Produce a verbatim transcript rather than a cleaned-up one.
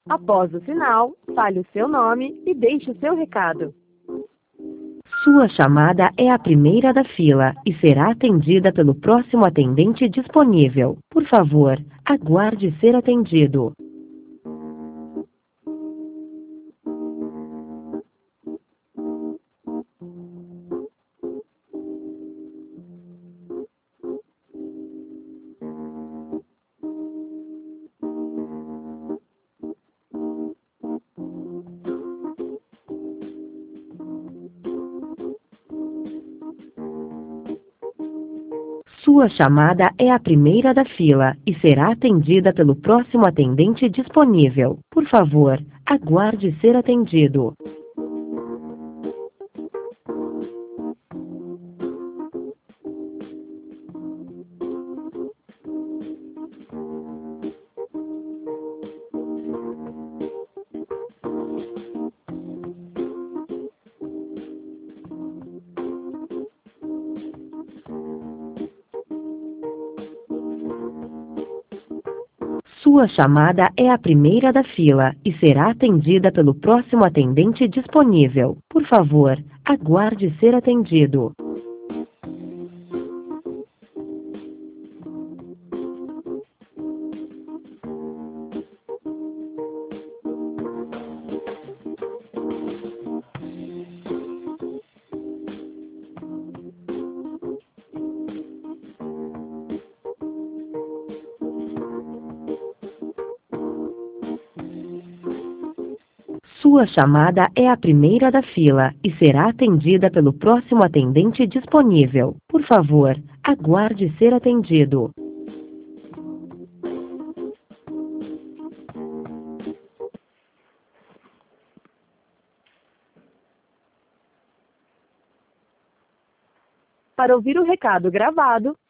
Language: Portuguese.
Após o sinal, fale o seu nome e deixe o seu recado. Sua chamada é a primeira da fila e será atendida pelo próximo atendente disponível. Por favor, aguarde ser atendido. Sua chamada é a primeira da fila e será atendida pelo próximo atendente disponível. Por favor, aguarde ser atendido. Sua chamada é a primeira da fila e será atendida pelo próximo atendente disponível. Por favor, aguarde ser atendido. Sua chamada é a primeira da fila e será atendida pelo próximo atendente disponível. Por favor, aguarde ser atendido. Para ouvir o recado gravado,